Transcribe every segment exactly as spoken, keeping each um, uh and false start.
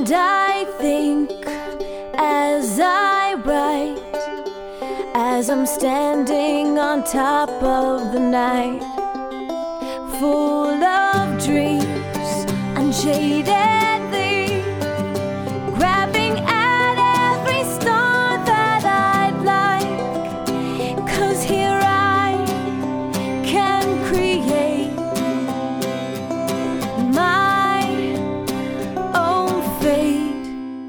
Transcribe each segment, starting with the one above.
And I think as I write, as I'm standing on top of the night, full of dreams, unshadedly grabbing at every star that I'd like. 'Cause here I can create my own fate.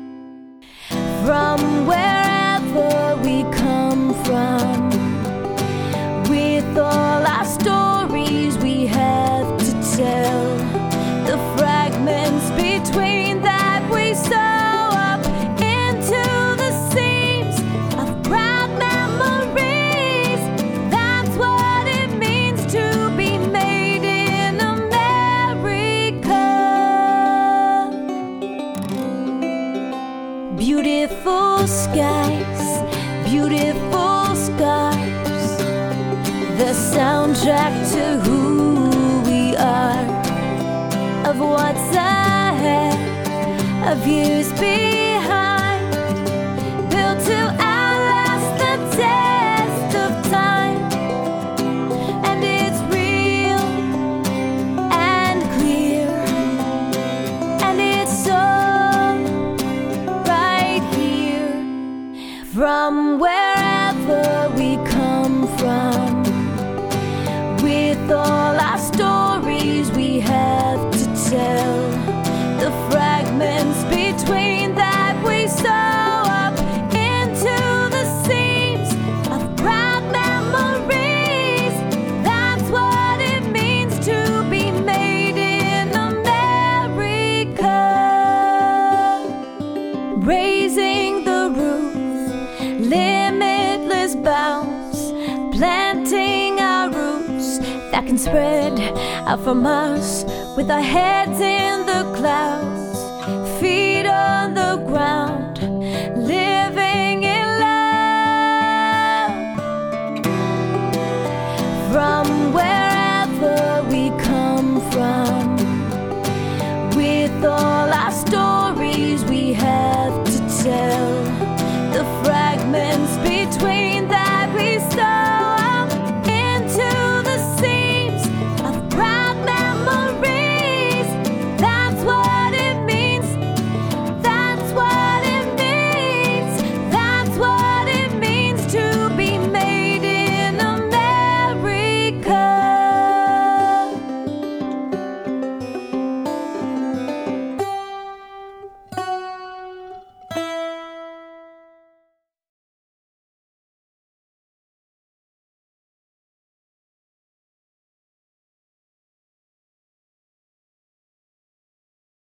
From wherever we come from, with all our stories we have to tell, the fragments between that we sew up into the seams of proud memories. That's what it means to be made in America. Beautiful skies, beautiful scars, the soundtrack to who we are, of what's ahead, of years behind, built to outlast the test of time. And it's real and clear, and it's all right here. From wherever we come from, with all our stories we have to tell, the fragments between that we sew up into the seams of proud memories. That's what it means to be made in America. Raising the roof, limitless bounds, planting our roots that can spread out from us, with our heads in the clouds, feet on the ground,